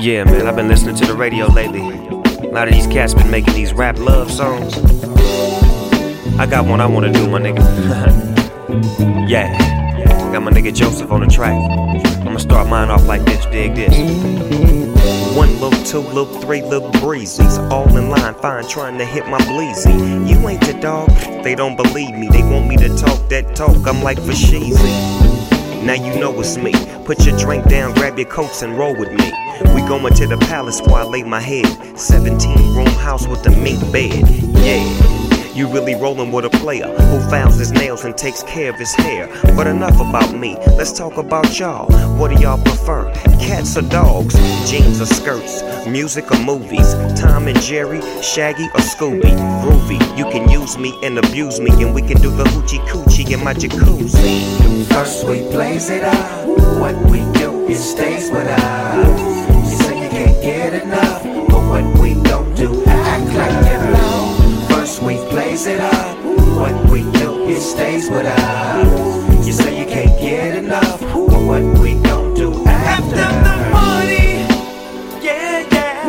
Yeah, man, I've been listening to the radio lately. A lot of these cats been making these rap love songs. I got one I wanna do, my nigga. Yeah, got my nigga Joseph on the track. I'ma start mine off like this, dig this. 1, little 2, little 3, little breezes, all in line, fine, trying to hit my bleezy. You ain't the dog, they don't believe me. They want me to talk that talk, I'm like for sheezy. Now you know it's me. Put your drink down, grab your coats and roll with me. We going to the palace where I lay my head. 17-room house with a mink bed. Yeah, you really rolling with a player who files his nails and takes care of his hair. But enough about me, let's talk about y'all. What do y'all prefer? Cats or dogs? Jeans or skirts? Music or movies? Tom and Jerry? Shaggy or Scooby? Groovy, you can use me and abuse me, and we can do the hoochie coochie in my jacuzzi. First we blaze it up, what we do, it stays with us. You say you can't get enough, but what we don't do, act like you know. First we blaze it up, what we do, it stays with us. You say you can't get enough, but what we don't do, act like the money, yeah,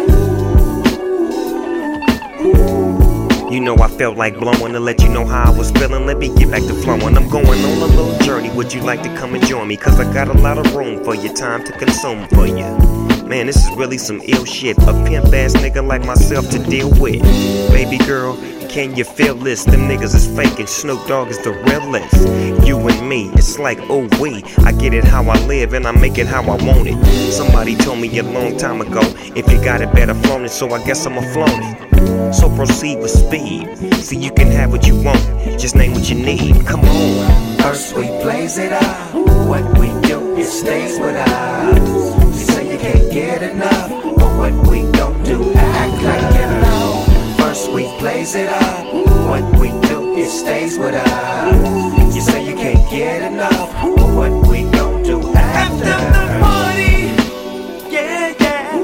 yeah. You know I felt like blowing to let you know how I was feeling. Let me get back to flowing. I'm going on a little journey. Would you like to come and join me? Cause I got a lot of room for your time to consume for you. Man, this is really some ill shit. A pimp ass nigga like myself to deal with. Baby girl, can you feel this? Them niggas is fake and Snoop Dogg is the realest. You and me, it's like oh we. I get it how I live and I make it how I want it. Somebody told me a long time ago, if you got it better flaunt it, so I guess I'ma flaunt it. So proceed with speed, so you can have what you want. Just name what you need, come on. First we blaze it up, what we do, it stays with us. You say you can't get enough, but what we don't do, act like you know. First we blaze it up, what we do, it stays with us. You say you can't get enough, but what we don't do, act like the money, yeah, yeah.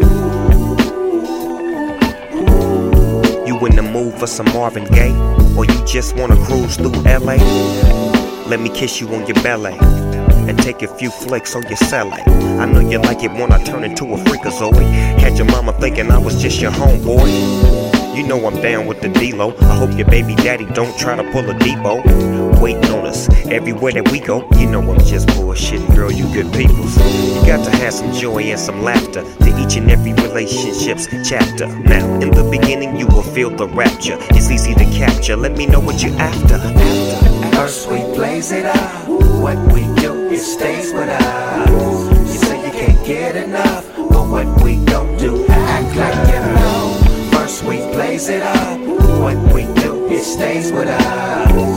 You in the mood for some Marvin Gaye? Or you just wanna cruise through LA? Let me kiss you on your belly and take a few flicks on your celly. I know you like it when I turn into a freakazoid. Had your mama thinking I was just your homeboy. You know I'm down with the D-Lo. I hope your baby daddy don't try to pull a Debo. Waiting on us everywhere that we go. You know I'm just bullshitting, girl, you good peoples. You got to have some joy and some laughter to each and every relationship's chapter. Now, in the beginning you will feel the rapture. It's easy to capture, let me know what you're after. First we blaze it up, what we do, it stays with us. You say you can't get enough, but what we don't do, act like you know. First we blaze it up, what we do, it stays with us.